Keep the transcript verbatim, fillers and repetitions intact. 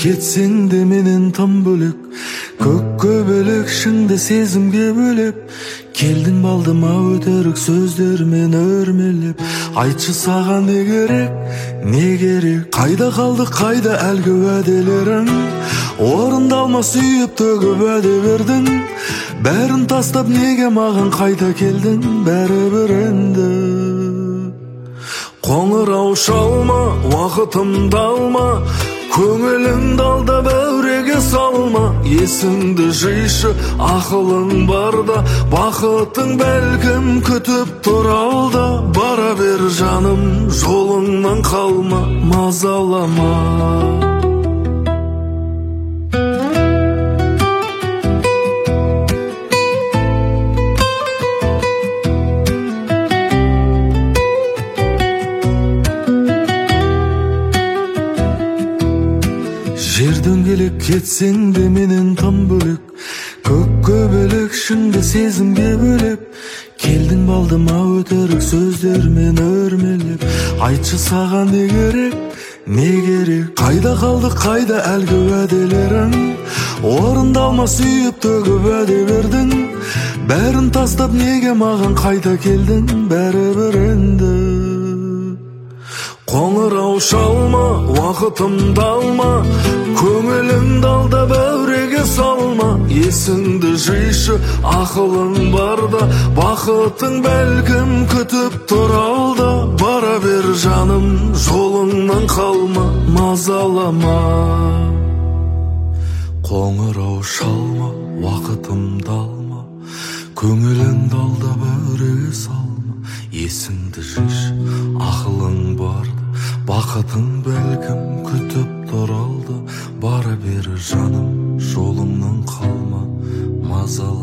кетсең де менен там бөлек, көккө бөлек шыңды сезімге бөлеп. Келдің балдыма өтірік сөздермен өрмелеп. Айтшы саған не керек, не керек? Қайда қалды, қайда әлгі уәделерің? Орындалма сүйіп төгіп уәде бердің. Бәрін тастап неге маған қайта келдің? Бәрібір енді қоңырау шалма, уақытымды алма, көңіліңді алда бәуреге салма. Есіңді жишы, ақылың барда, бақытың бәлкім күтіп тұр алда. Бара бер жаным, жолыңнан қалма, мазалама. Жерден келек кетсең де менен там бөлек, көккө бөлек шыңды сезімге бөлеп. Келдің балдыма өтірік сөздермен өрмелеп. Айтшы саған не керек, не керек? Қайда қалды, қайда әлгі уәделерің? Орындалма сүйіп төгіп уәде бердің. Бәрін тастап неге маған қайта келдің? Бәрібір енді қоңырау шалма, уақытымды алма, көңіліңді алда бәуреге салма. Есіңді жишы, ақылың барда, бақытың бәлкім күтіп тұр алда. Бара бер жаным, жолыңнан қалма, мазалама. Қоңырау шалма, уақытымды алма, көңіліңді алда бәуреге салма. Есіңді жишы, ақылың барда, бақытың бәлкім күтіп тұр алда. Бара бер жаным, жолыңнан қалма, мазалама.